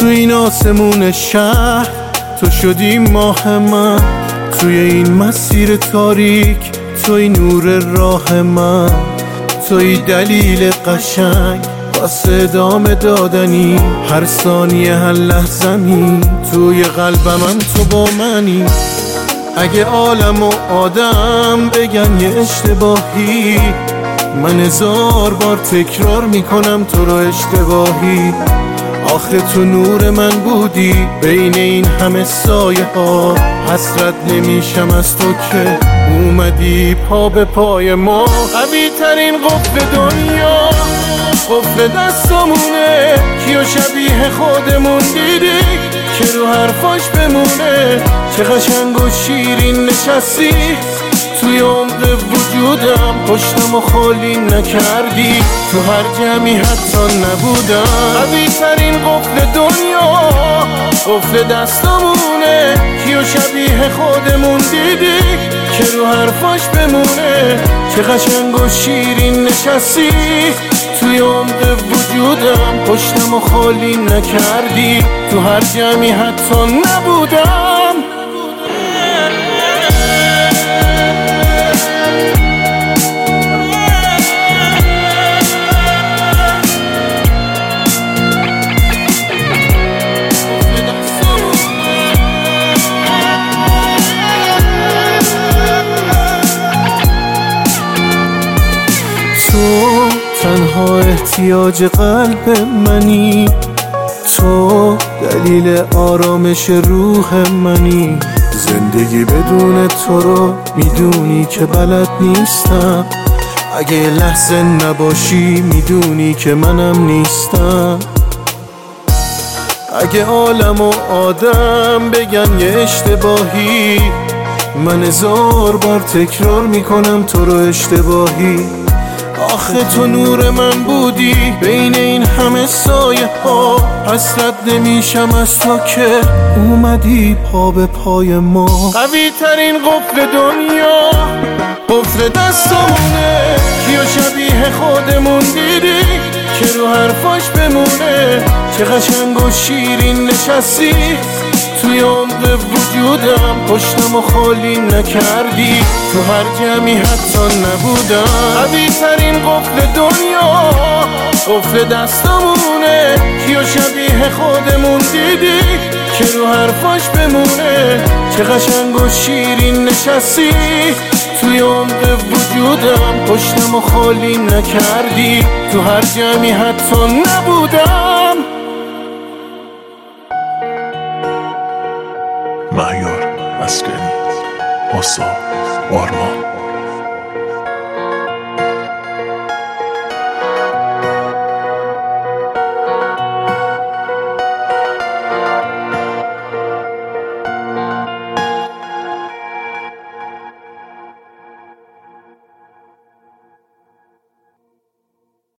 تو این آسمون شهر تو شدی ماه من، توی این مسیر تاریک توی نور راه من، توی دلیل قشنگ واسه ادامه دادنی، هر ثانیه هر لحظه‌می توی قلب من تو با منی. اگه عالم و آدم بگن یه اشتباهی، من 1000 بار تکرار میکنم تو رو اشتباهی. آخه تو نور من بودی بین این همه سایه ها، حسرت نمیشم از تو که اومدی پا به پای ما. قوی ترین قفل دنیا قفل دستامونه، کیو شبیه خودمون دیدی که رو حرفاش بمونه. چه قشنگ و شیرین نشستی توی عمق وجودم، پشتم و خالی نکردی، تو هر جمعی حتی نبودم. قوی ترین قفل دنیا قفل دستامونه، کیو شبیه خودمون دیدی که رو حرفاش بمونه. چه قشنگ و شیرین نشستی توی عمق وجودم، پشتم و خالی نکردی، تو هر جمعی حتی نبودم. تو تنها احتیاج قلب منی، تو دلیل آرامش روح منی. زندگی بدون تو رو میدونی که بلد نیستم، اگه یه لحظه نباشی میدونی که منم نیستم. اگه عالم و آدم بگن یه اشتباهی، من 1000 بار تکرار میکنم تو رو اشتباهی. آخه تو نور من بودی بین این همه سایه ها، حسرت نمیشم از تو که اومدی پا به پای ما. قوی ترین قفل دنیا قفل دستامونه، کیو شبیه خودمون دیدی که رو حرفاش بمونه. چه قشنگ و شیرین نشستی توی عمق وجودم، پشتم و خالی نکردی، تو هر جمعی حتی نبودم. قوی ترین قفل دنیا قفل دستامونه، کیو شبیه خودمون دیدی که رو حرفاش بمونه. چه قشنگ و شیرین نشستی توی عمق وجودم، پشتم و خالی نکردی، تو هر جمعی حتی نبودم. مهیار مسکری، آسا، آرمان.